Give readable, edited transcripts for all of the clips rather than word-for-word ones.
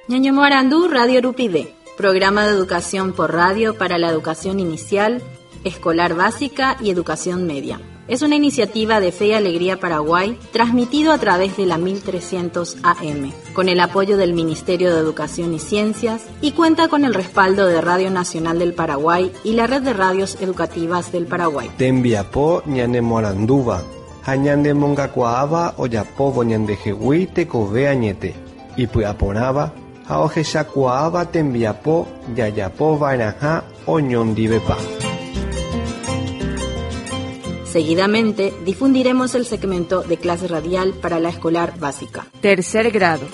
Ñañomo Arandú, Radio Rupide, programa de educación por radio para la educación inicial, escolar básica y educación media. Es una iniciativa de Fe y Alegría Paraguay, transmitido a través de la 1300 AM, con el apoyo del Ministerio de Educación y Ciencias, y cuenta con el respaldo de Radio Nacional del Paraguay y la Red de Radios Educativas del Paraguay. Tembiapo ñanemo aranduva, hañande mongacuaaba oyapobo ñandejehui tekove añete, y puaporaba, haojeshakuaaba tembiapo yayapo vainaja oñondivepa. Seguidamente, difundiremos el segmento de clase radial para la escolar básica. Tercer grado.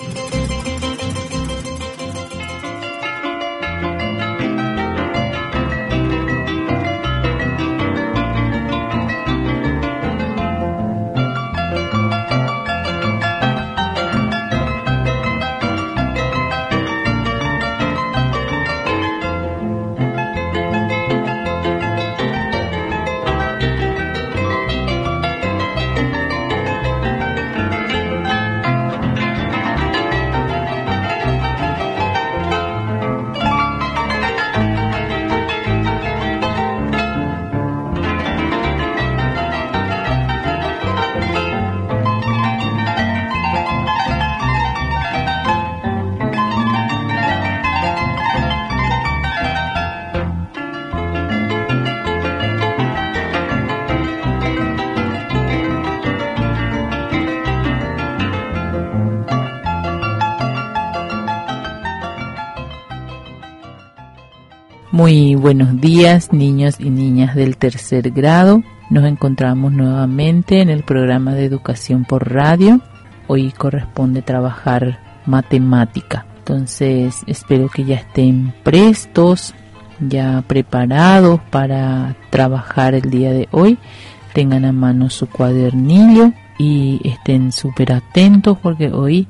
Muy buenos días, niños y niñas del tercer grado. Nos encontramos nuevamente en el programa de educación por radio. Hoy corresponde trabajar matemática. Entonces, espero que ya estén prestos, ya preparados para trabajar el día de hoy. Tengan a mano su cuadernillo y estén súper atentos porque hoy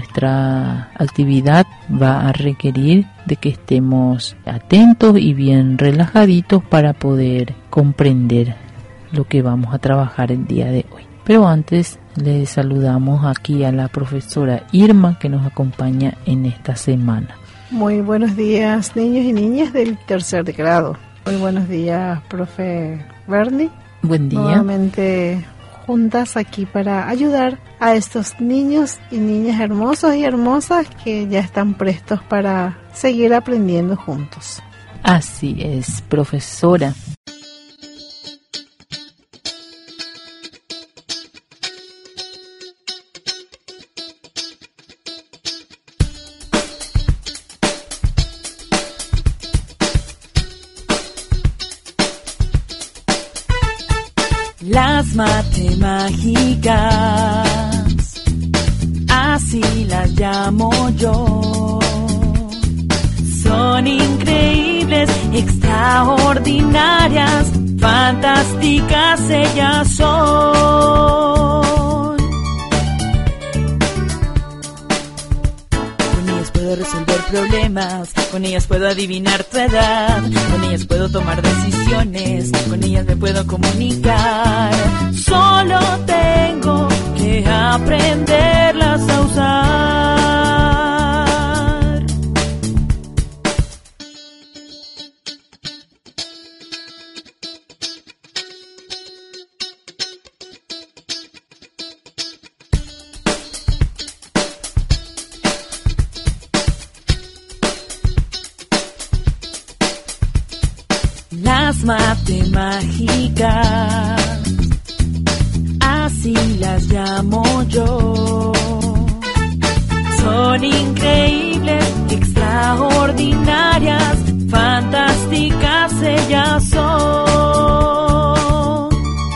nuestra actividad va a requerir de que estemos atentos y bien relajaditos para poder comprender lo que vamos a trabajar el día de hoy. Pero antes les saludamos aquí a la profesora Irma que nos acompaña en esta semana. Muy buenos días, niños y niñas del tercer grado. Muy buenos días, profe Bernie. Buen día. Nuevamente juntas aquí para ayudar a estos niños y niñas hermosos y hermosas que ya están prestos para seguir aprendiendo juntos. Así es, profesora. Las matemáticas, así las llamo yo, son increíbles, extraordinarias, fantásticas ellas son. Con ellas puedo resolver problemas, con ellas puedo adivinar tu edad, con ellas puedo tomar decisiones, con ellas me puedo comunicar. Solo tengo que aprenderlas a usar. Las matemáticas, así las llamo yo, son increíbles, extraordinarias, fantásticas ellas son.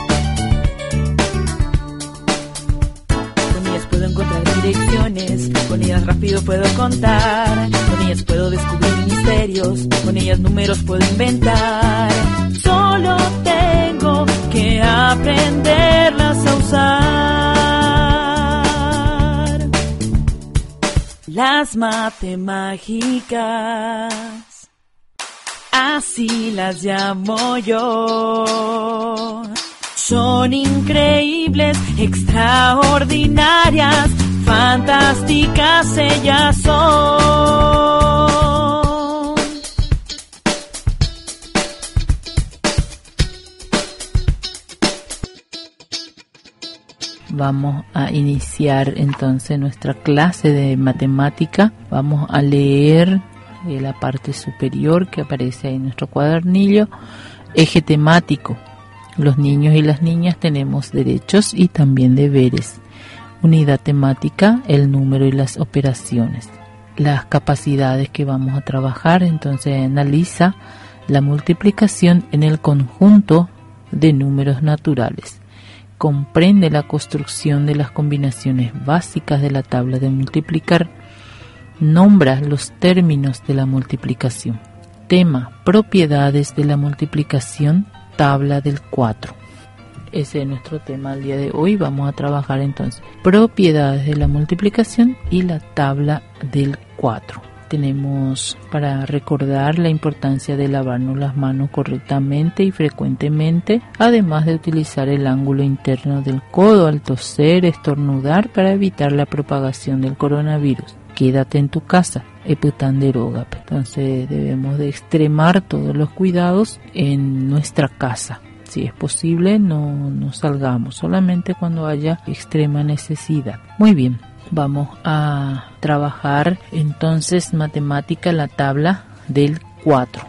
Con ellas puedo encontrar direcciones, con ellas rápido puedo contar, con ellas puedo descubrir misterios, con ellas números puedo inventar. Solo tengo que aprenderlas a usar. Las matemáticas, así las llamo yo, son increíbles, extraordinarias, fantásticas ellas son. Vamos a iniciar entonces nuestra clase de matemática. Vamos a leer la parte superior que aparece ahí en nuestro cuadernillo. Eje temático. Los niños y las niñas tenemos derechos y también deberes. Unidad temática, el número y las operaciones. Las capacidades que vamos a trabajar, entonces analiza la multiplicación en el conjunto de números naturales. Comprende la construcción de las combinaciones básicas de la tabla de multiplicar. Nombra los términos de la multiplicación. Tema, propiedades de la multiplicación, tabla del 4. Ese es nuestro tema al día de hoy. Vamos a trabajar entonces propiedades de la multiplicación y la tabla del 4. Tenemos para recordar la importancia de lavarnos las manos correctamente y frecuentemente, además de utilizar el ángulo interno del codo al toser, estornudar para evitar la propagación del coronavirus. Quédate en tu casa, eputanderogape. Entonces debemos de extremar todos los cuidados en nuestra casa. Si es posible, no salgamos, solamente cuando haya extrema necesidad. Muy bien. Vamos a trabajar entonces matemática, la tabla del 4.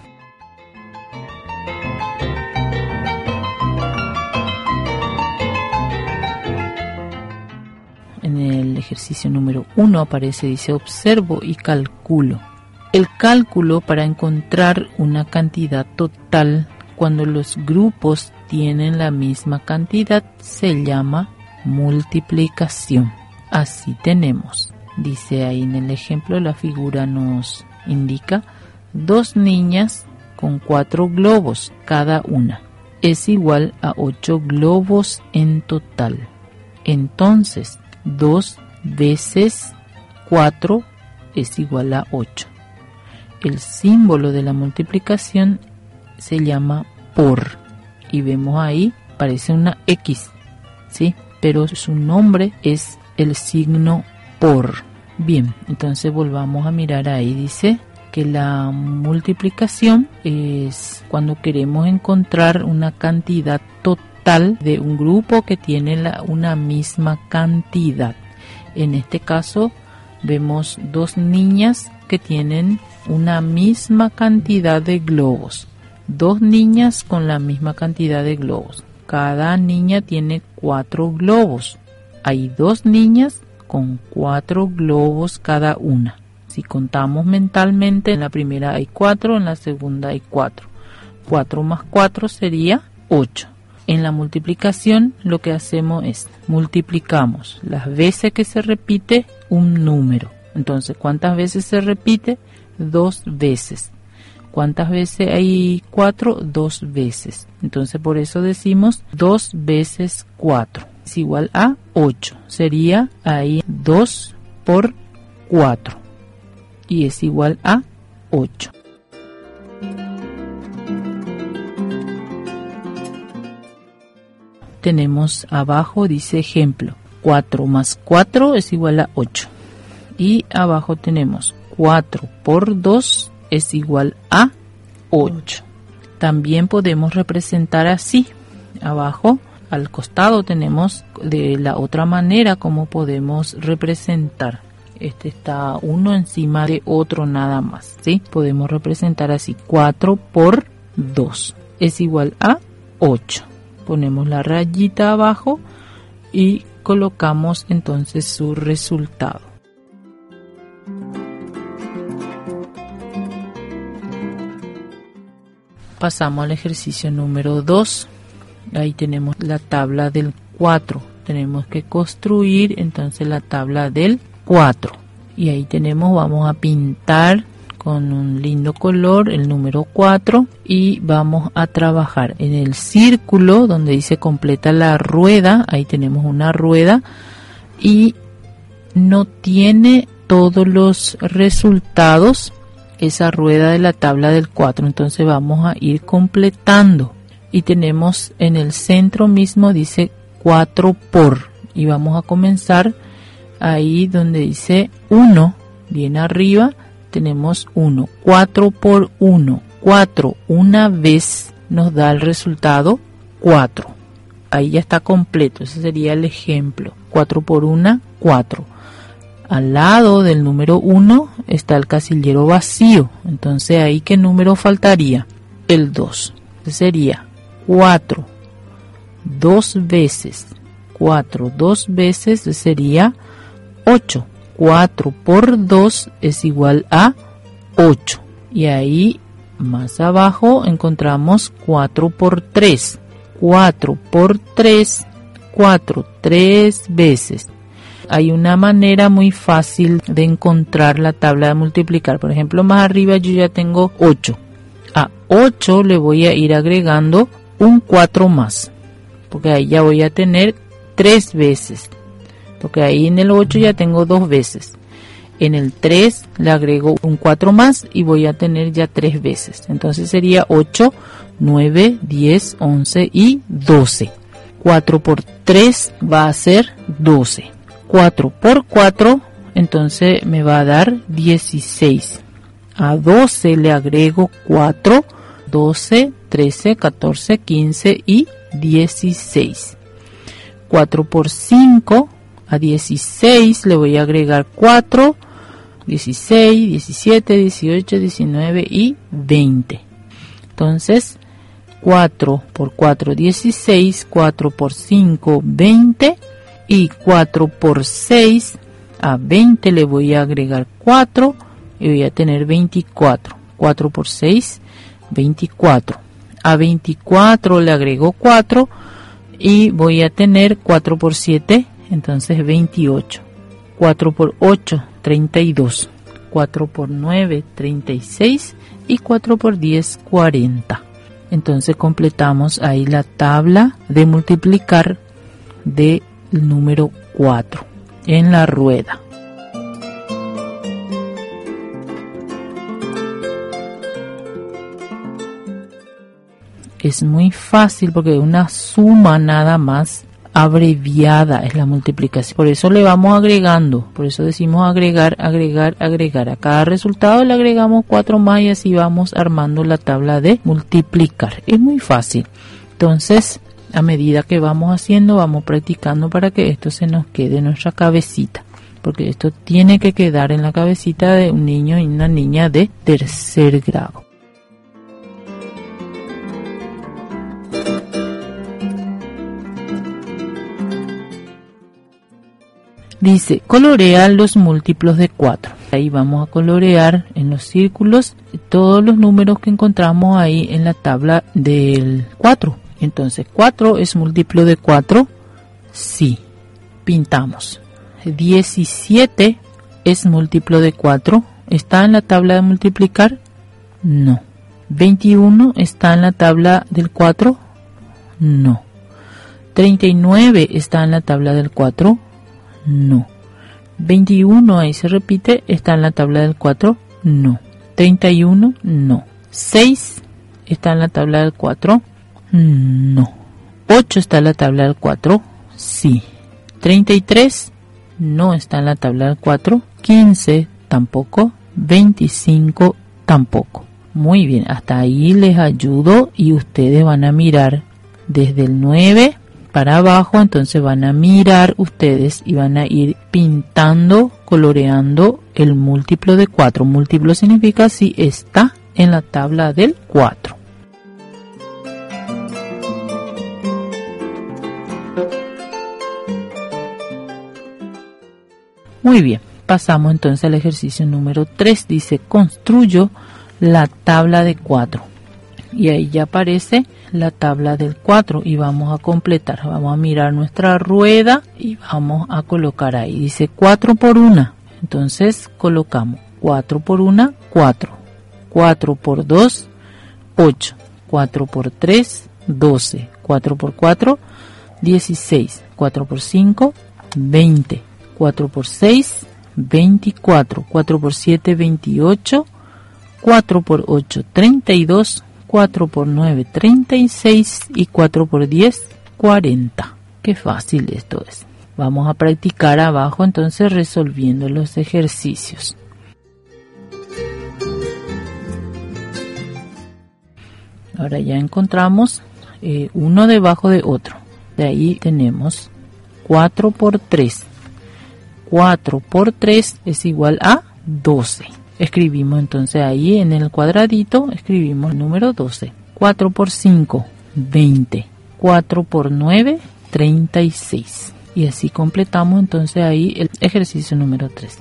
En el ejercicio número 1 aparece, dice, observo y calculo. El cálculo para encontrar una cantidad total cuando los grupos tienen la misma cantidad se llama multiplicación. Así tenemos, dice ahí en el ejemplo, la figura nos indica 2 niñas con 4 globos cada una. Es igual a 8 globos en total. Entonces, 2 veces 4 es igual a 8. El símbolo de la multiplicación se llama por. Y vemos ahí, parece una X, ¿sí? Pero su nombre es el signo por. Bien, entonces volvamos a mirar ahí. Dice que la multiplicación es cuando queremos encontrar una cantidad total de un grupo que tiene una misma cantidad. En este caso vemos 2 niñas que tienen una misma cantidad de globos. 2 niñas con la misma cantidad de globos. Cada niña tiene 4 globos. Hay 2 niñas con 4 globos cada una. Si contamos mentalmente, en la primera hay 4, en la segunda hay 4. 4 más 4 sería 8. En la multiplicación lo que hacemos es multiplicamos las veces que se repite un número. Entonces, ¿cuántas veces se repite? 2 veces. ¿Cuántas veces hay 4? 2 veces. Entonces, por eso decimos 2 veces 4 es igual a 8. Sería ahí 2 por 4 y es igual a 8. Tenemos abajo, dice ejemplo, 4 más 4 es igual a 8. Y abajo tenemos 4 por 2 es igual a 8. También podemos representar así. Abajo, al costado, tenemos de la otra manera como podemos representar. Este está uno encima de otro nada más, ¿sí? Podemos representar así. 4 por 2 es igual a 8. Ponemos la rayita abajo y colocamos entonces su resultado. Pasamos al ejercicio número 2. Ahí tenemos la tabla del 4. Tenemos que construir entonces la tabla del 4. Y ahí tenemos, vamos a pintar con un lindo color el número 4 y vamos a trabajar en el círculo donde dice completa la rueda. Ahí tenemos una rueda y no tiene todos los resultados esa rueda de la tabla del 4, entonces vamos a ir completando y tenemos en el centro mismo dice 4 por y vamos a comenzar ahí donde dice 1, bien arriba, tenemos 1. 4 por 1, 4 una vez nos da el resultado 4. Ahí ya está completo, ese sería el ejemplo. 4 por 1, 4. Al lado del número 1 está el casillero vacío. Entonces, ¿ahí qué número faltaría? El 2. Sería 4 2 veces. 4 2 veces sería 8. 4 por 2 es igual a 8. Y ahí, más abajo, encontramos 4 por 3. 4 por 3, 4 3 veces. Hay una manera muy fácil de encontrar la tabla de multiplicar. Por ejemplo, más arriba yo ya tengo 8. A 8 le voy a ir agregando un 4 más, porque ahí ya voy a tener 3 veces. Porque ahí en el 8 ya tengo 2 veces. En el 3 le agrego un 4 más y voy a tener ya 3 veces. Entonces sería 8, 9, 10, 11 y 12. 4 por 3 va a ser 12. 4 por 4, entonces me va a dar 16. A 12 le agrego 4, 12, 13, 14, 15 y 16. 4 por 5, a 16 le voy a agregar 4, 16, 17, 18, 19 y 20. Entonces, 4 por 4, 16, 4 por 5, 20 y 4 por 6, a 20 le voy a agregar 4 y voy a tener 24. 4 por 6, 24. A 24 le agrego 4 y voy a tener 4 por 7, entonces 28. 4 por 8, 32. 4 por 9, 36 y 4 por 10, 40. Entonces completamos ahí la tabla de multiplicar del número 4 en la rueda. Es muy fácil porque es una suma nada más abreviada, es la multiplicación. Por eso le vamos agregando, por eso decimos agregar, agregar, agregar. A cada resultado le agregamos 4 más y así vamos armando la tabla de multiplicar. Es muy fácil. Entonces, a medida que vamos haciendo, vamos practicando para que esto se nos quede en nuestra cabecita. Porque esto tiene que quedar en la cabecita de un niño y una niña de tercer grado. Dice, colorea los múltiplos de 4. Ahí vamos a colorear en los círculos todos los números que encontramos ahí en la tabla del 4. Entonces, 4 es múltiplo de 4. Sí. Pintamos. 17 es múltiplo de 4. ¿Está en la tabla de multiplicar? No. 21 está en la tabla del 4. No. 39 está en la tabla del 4. No. 21, ahí se repite, está en la tabla del 4, no. 31, no. 6 está en la tabla del 4, no. 8 está en la tabla del 4, sí. 33 no está en la tabla del 4, 15 tampoco, 25 tampoco. Muy bien, hasta ahí les ayudo y ustedes van a mirar desde el 9 para abajo, entonces van a mirar ustedes y van a ir pintando, coloreando el múltiplo de 4. Múltiplo significa si está en la tabla del 4. Muy bien, pasamos entonces al ejercicio número 3. Dice, construyo la tabla de 4. Y ahí ya aparece la tabla del 4 y vamos a completar. Vamos a mirar nuestra rueda y vamos a colocar ahí. Dice 4 por 1. Entonces colocamos 4 por 1, 4. 4 por 2, 8. 4 por 3, 12. 4 por 4, 16. 4 por 5, 20. 4 por 6, 24. 4 por 7, 28. 4 por 8, 32. 4 por 9, 36 y 4 por 10, 40. Qué fácil esto es. Vamos a practicar abajo entonces resolviendo los ejercicios. Ahora ya encontramos uno debajo de otro. De ahí tenemos 4 por 3. 4 por 3 es igual a 12. Escribimos entonces ahí en el cuadradito, escribimos el número 12. 4 por 5, 20. 4 por 9, 36. Y así completamos entonces ahí el ejercicio número 3.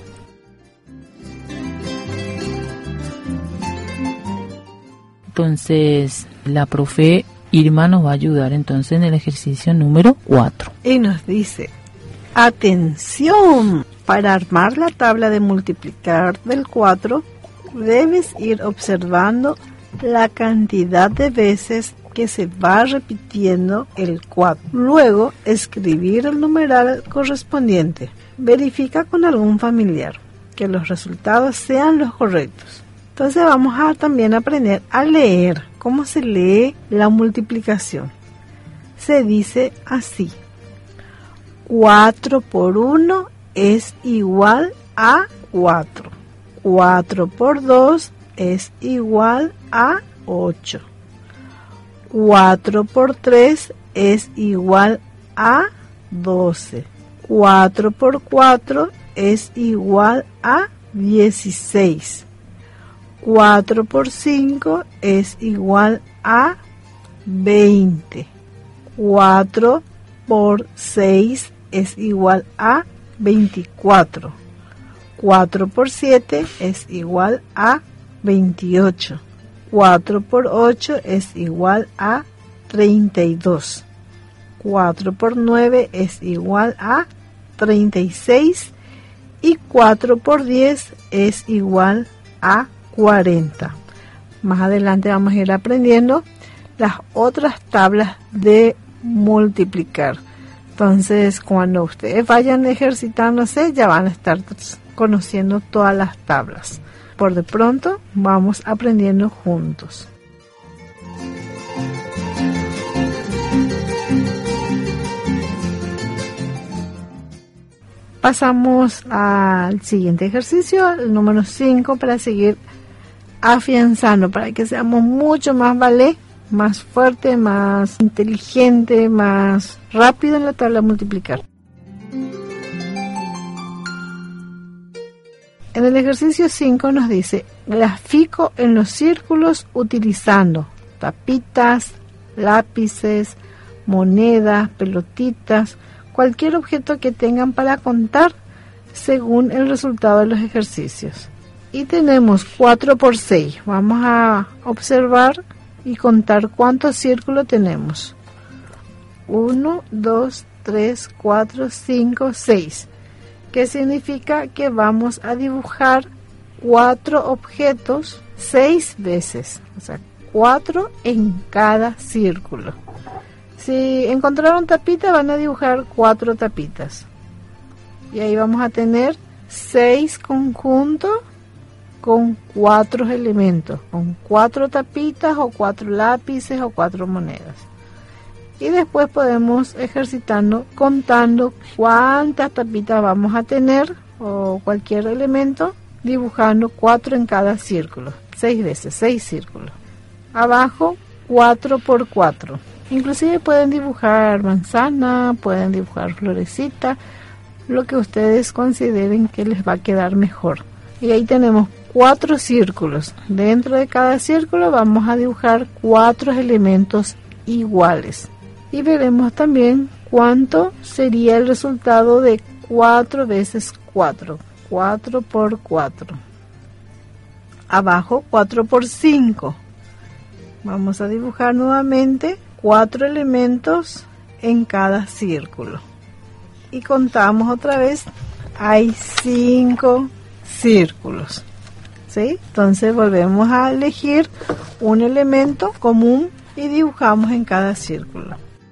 Entonces la profe Irma nos va a ayudar entonces en el ejercicio número 4. Y nos dice, atención, para armar la tabla de multiplicar del 4, debes ir observando la cantidad de veces que se va repitiendo el 4. Luego, escribir el numeral correspondiente. Verifica con algún familiar que los resultados sean los correctos. Entonces vamos a también aprender a leer. ¿Cómo se lee la multiplicación? Se dice así. 4 por 1 es igual a 4. 4 por 2 es igual a 8. 4 por 3 es igual a 12. 4 por 4 es igual a 16. 4 por 5 es igual a 20. 4 por 6 es igual a 24. 4 por 7 es igual a 28. 4 por 8 es igual a 32. 4 por 9 es igual a 36. Y 4 por 10 es igual a 40. Más adelante vamos a ir aprendiendo las otras tablas de multiplicar. Entonces, cuando ustedes vayan ejercitándose, ya van a estar conociendo todas las tablas. Por de pronto, vamos aprendiendo juntos. Pasamos al siguiente ejercicio, el número 5, para seguir afianzando, para que seamos mucho más más fuerte, más inteligente, más rápido en la tabla de multiplicar. En el ejercicio 5 nos dice, grafico en los círculos utilizando tapitas, lápices, monedas, pelotitas, cualquier objeto que tengan para contar según el resultado de los ejercicios. Y tenemos 4 por 6. Vamos a observar y contar cuántos círculos tenemos. 1, 2, 3, 4, 5, 6. ¿Qué significa? Que vamos a dibujar 4 objetos 6 veces. O sea, 4 en cada círculo. Si encontraron tapita, van a dibujar 4 tapitas. Y ahí vamos a tener 6 conjuntos con 4 elementos, con 4 tapitas o 4 lápices o 4 monedas. Y después podemos ejercitarnos contando cuántas tapitas vamos a tener o cualquier elemento, dibujando 4 en cada círculo, 6 veces, 6 círculos. Abajo 4 por 4. Inclusive pueden dibujar manzana, pueden dibujar florecita, lo que ustedes consideren que les va a quedar mejor. Y ahí tenemos 4 círculos. Dentro de cada círculo vamos a dibujar 4 elementos iguales. Y veremos también cuánto sería el resultado de 4 veces 4. 4 por 4. Abajo 4 por 5. Vamos a dibujar nuevamente 4 elementos en cada círculo. Y contamos otra vez. Hay 5 círculos. ¿Sí? Entonces volvemos a elegir un elemento común y dibujamos en cada círculo.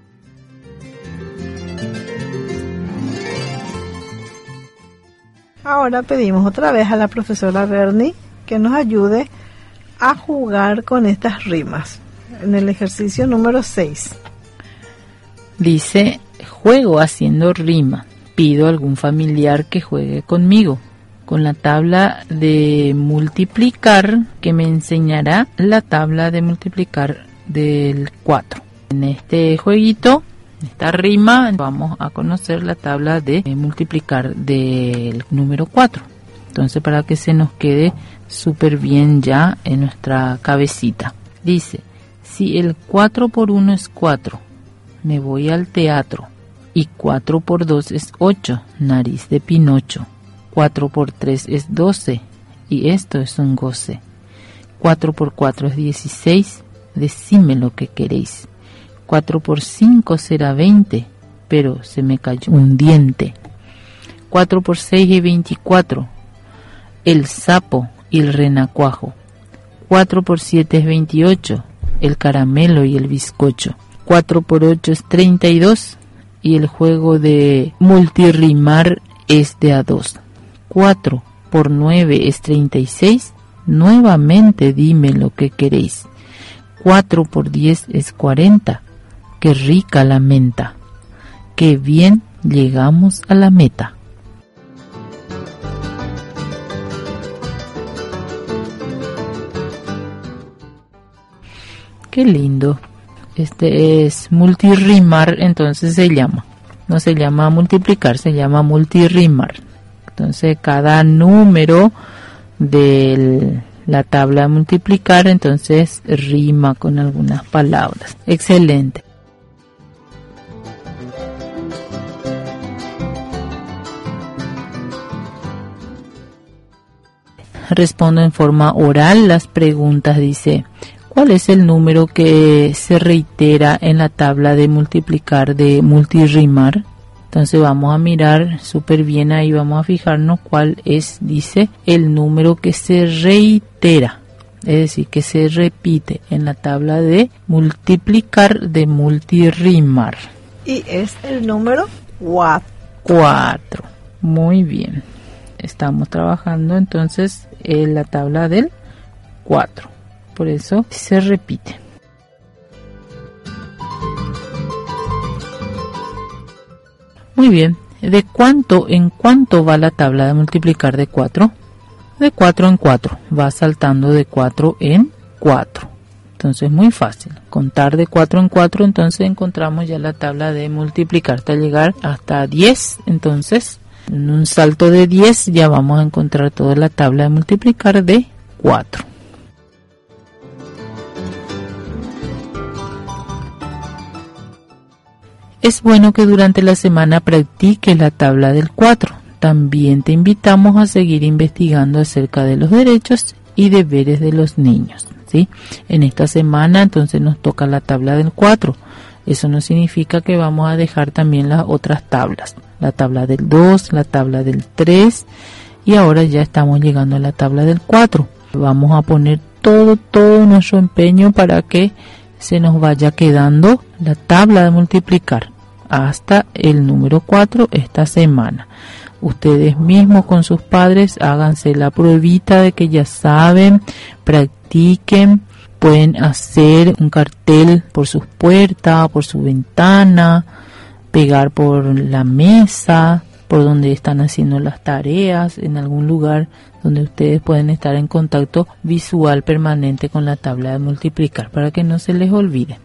Ahora pedimos otra vez a la profesora Bernie que nos ayude a jugar con estas rimas en el ejercicio número 6. Dice, juego haciendo rima. pido a algún familiar que juegue conmigo con la tabla de multiplicar, que me enseñará la tabla de multiplicar del 4. En este jueguito, esta rima, vamos a conocer la tabla de multiplicar del número 4. Entonces, para que se nos quede súper bien ya en nuestra cabecita. Dice, si el 4 por 1 es 4, me voy al teatro. Y 4 por 2 es 8, nariz de Pinocho. 4 por 3 es 12, y esto es un goce. 4 por 4 es 16, decime lo que queréis. 4 por 5 será 20, pero se me cayó un diente. 4 por 6 es 24, el sapo y el renacuajo. 4 por 7 es 28, el caramelo y el bizcocho. 4 por 8 es 32, y el juego de multirrimar es de a 2. 4 por 9 es 36, nuevamente dime lo que queréis. 4 por 10 es 40, qué rica la menta, qué bien llegamos a la meta. Qué lindo. Este es multirrimar, entonces se llama. No se llama multiplicar, se llama multirrimar. Entonces cada número de la tabla de multiplicar entonces rima con algunas palabras. Excelente. Respondo en forma oral las preguntas. Dice, ¿cuál es el número que se reitera en la tabla de multiplicar de multirrimar? Entonces vamos a mirar súper bien ahí, vamos a fijarnos cuál es, dice, el número que se reitera, es decir, que se repite en la tabla de multiplicar de multirrimar. Y es el número 4. 4. Muy bien. Estamos trabajando entonces en la tabla del 4. Por eso se repite. Muy bien. ¿De cuánto en cuánto va la tabla de multiplicar de 4? De 4 en 4. Va saltando de 4 en 4. Entonces muy fácil. Contar de 4 en 4, entonces encontramos ya la tabla de multiplicar hasta llegar hasta 10. Entonces, en un salto de 10 ya vamos a encontrar toda la tabla de multiplicar de 4. Es bueno que durante la semana practiques la tabla del 4. También te invitamos a seguir investigando acerca de los derechos y deberes de los niños, ¿sí? En esta semana entonces nos toca la tabla del 4. Eso no significa que vamos a dejar también las otras tablas. La tabla del 2, la tabla del 3 y ahora ya estamos llegando a la tabla del 4. Vamos a poner todo nuestro empeño para que se nos vaya quedando la tabla de multiplicar hasta el número 4 esta semana. Ustedes mismos con sus padres háganse la pruebita de que ya saben, practiquen, pueden hacer un cartel por sus puertas, por su ventana, pegar por la mesa, por donde están haciendo las tareas, en algún lugar donde ustedes pueden estar en contacto visual permanente con la tabla de multiplicar para que no se les olvide.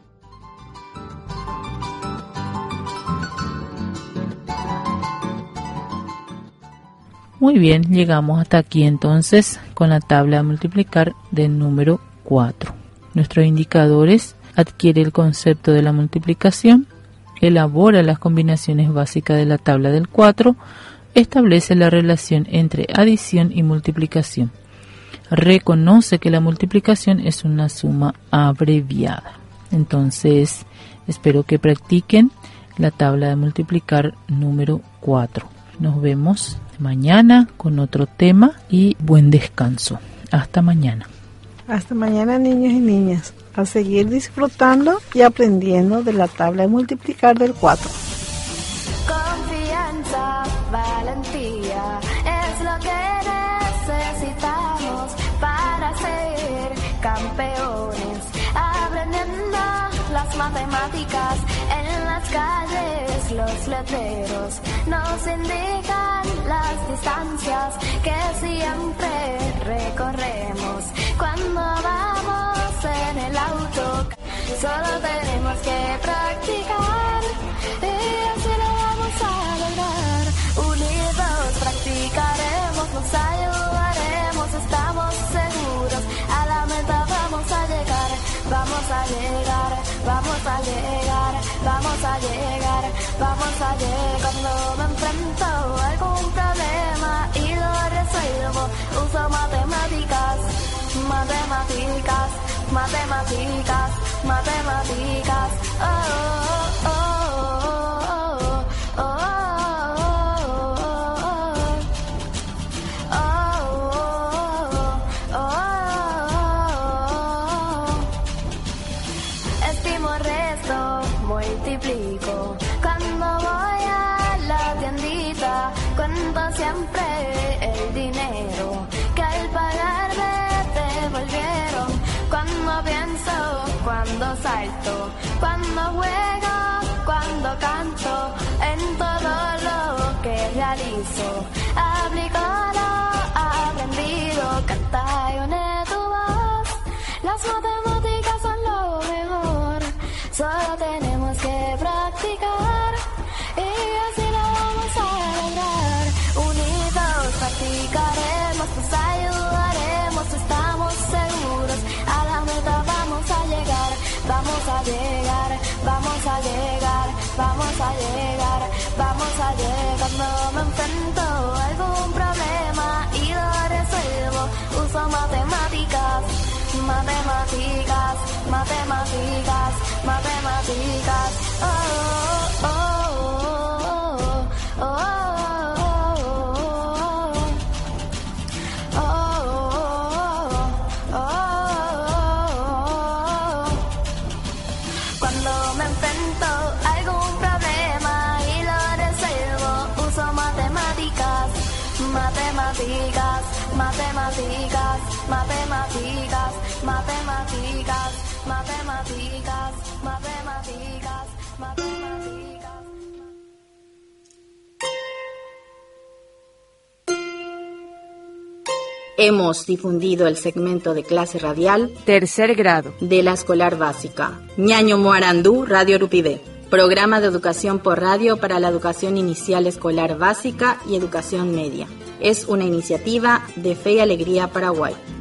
Muy bien, llegamos hasta aquí entonces con la tabla de multiplicar del número 4. Nuestros indicadores: adquiere el concepto de la multiplicación, elabora las combinaciones básicas de la tabla del 4, establece la relación entre adición y multiplicación, reconoce que la multiplicación es una suma abreviada. Entonces, espero que practiquen la tabla de multiplicar número 4. Nos vemos mañana con otro tema y buen descanso. Hasta mañana. Hasta mañana, niños y niñas. A seguir disfrutando y aprendiendo de la tabla de multiplicar del 4. Confianza, valentía, es lo que necesitamos para ser campeones. Aprendiendo las matemáticas en las calles. los letreros nos indican las distancias que siempre recorremos cuando vamos en el auto. Solo tenemos que practicar y así lo vamos a lograr. Unidos practicaremos, nos ayudaremos, estamos seguros. A la meta vamos a llegar, vamos a llegar, vamos a llegar, vamos a llegar, vamos a llegar. Cuando me enfrento a algún problema y lo resuelvo, uso matemáticas, matemáticas, matemáticas, matemáticas. Oh, oh, oh, oh, oh, oh, oh. Estimo, resto, multiplico. Cuando voy a la tiendita, cuento siempre el dinero que al pagarme devolvieron. Cuando pienso, cuando salto, cuando juego, cuando canto, en todo lo que realizo, aplico lo aprendido. Canta y une tu voz, las matemáticas son lo mejor. Solo tenemos que practicar y así lo vamos a lograr. Unidos practicaremos, nos ayudaremos, estamos seguros. A la meta vamos a llegar, vamos a llegar, vamos a llegar, vamos a llegar, vamos a llegar. Cuando me enfrento a algún problema y lo resuelvo, uso matemáticas, matemáticas, matemáticas, matemáticas. Oh, oh, oh, oh, oh, oh, oh, oh, oh. Cuando me enfrento a algún problema y lo resuelvo, uso matemáticas, matemáticas, matemáticas, matemáticas, matemáticas, matemáticas, matemáticas, matemáticas. Hemos difundido el segmento de clase radial Tercer grado de la escolar básica Ñaño Moarandú, Radio Urupide, programa de educación por radio para la educación inicial escolar básica y educación media. Es una iniciativa de Fe y Alegría Paraguay.